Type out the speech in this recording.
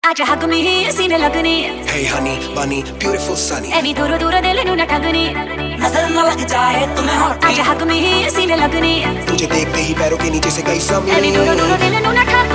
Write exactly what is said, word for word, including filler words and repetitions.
आज हग में सीने लगने Hey honey, bunny, beautiful sunny एनी दूर दूर दिल नू न ठगने नजर न लग जाए तुम्हें और आज हग में सीने लगने तुझे देखते ही पैरों के नीचे से गई समी एनी दूर दूर दिल नू न ठगने